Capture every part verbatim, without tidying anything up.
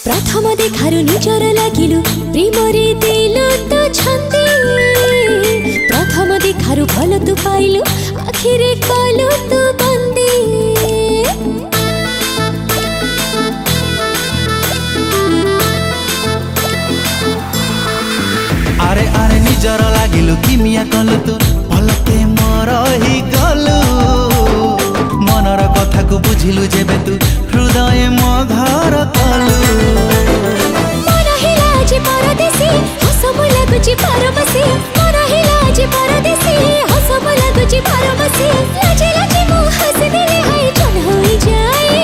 प्रथम देखारु निजर लागिलु प्रेमरे दिल तो छंदी प्रथम देखारु भल तु पाइलु आखिरे कलु तु बंदी आरे आरे निजर लागिलु किमिया कलु तु भलके मोर ही गलु मनर कथा को बुझिलु जेबे तू हृदय मो घर कलु मन हिला जे परदेसी हसम लागुची परबसी मन हिला जे परदेसी हसम लागुची परबसी लाजे लाजे मु हसी देले हाय चल होई जाए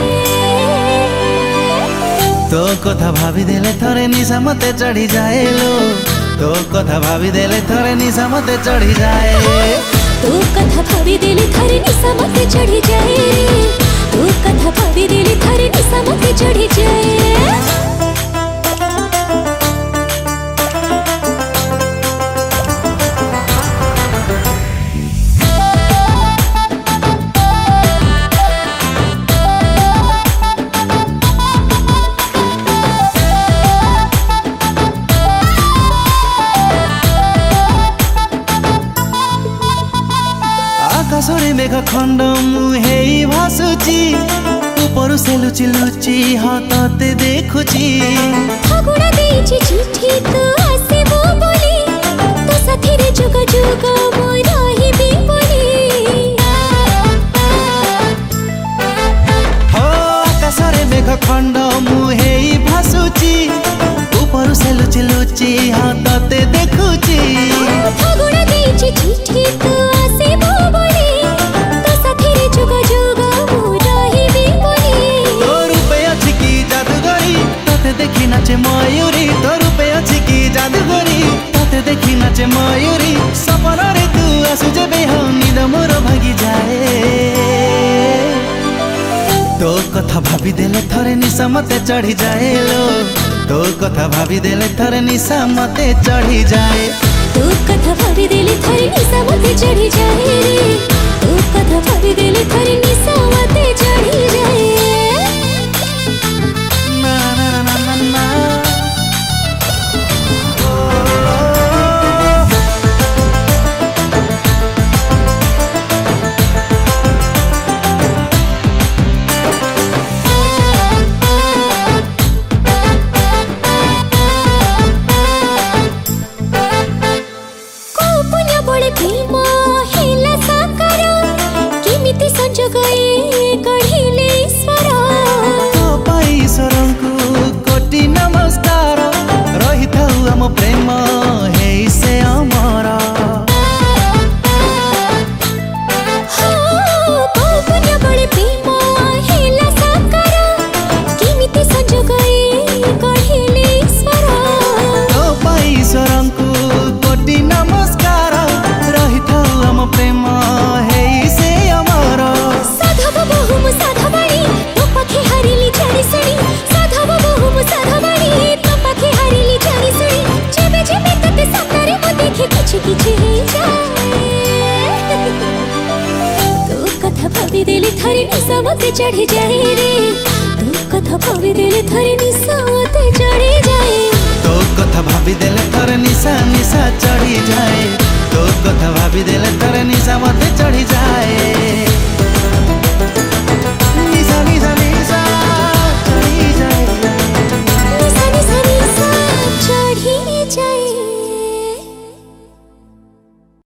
तो कथा भाभी देले थरे निशा मते चढ़ी जाए लो तो कथा भाभी देले थरे निशा मते चढ़ी जाए तू कथा भाभी देले थरे निशा मते चढ़ी जाए तू कथा भाभी देले थरे निशा मते चढ़ी जाए आकाशरे मेघ खंड मुहे भासुची ऊपर से लुची लुची हाथते देखुची फागुना देछि चिट्ठी तो आसीबो बोली तो साथी रे जुग जुग मो रहिबी बोली हो आकाशरे मेघ खंड मुहे भासुची ऊपर से लुची लुची हाथते देखुची फागुना देछि चिट्ठी तो आसीबो बोली तो साथी रे जुग जुग मो रहिबी बोली तो रूपे अछि की जादूगरी तते देखि नाचे मयूरी तो रूपे अछि की जादूगरी तते देखि नाचे मयूरी सपन रे तू आसु जेबे हो निद मोर भागी जाए तो कथा भाभी देले थरे निशा मते चढ़ी जाए लो तो कथा भाभी देले थरे निशा मते चढ़ी जाए तू कथा भाभी देले थरे निशा मते चढ़ी जाए रे तू कथा भाभी देले थरे निशा मते चढ़ी जाए ना ना ना ना ना ना प्रेम हेला साकार केमिति संजोग ए गढ़िले ईश्वर तो पाई ईश्वरंकु कोटि नमस्कार रही थाउ आम प्रेम हे से अमर पुण्य बड़े प्रेम हेला साकार केमिति संजोग ए गढ़िले ईश्वर तो पाई ईश्वरंकु कोटि नमस्कार रही थाउ आम प्रेम हे से अमर साधव बहुम साधवाणी तो पाखे हारिली जानी सणी साधव बहुम साधवाणी तो पाखे हारिली जानी सणी जेबे जेबे तते सामने मो देखि किछि किछि हे जाए तू कथा भाभी देले थरे निशा मते चढ़ी जाए रे तू कथा भाभी देले थरे निशा मते चढ़ी जाए।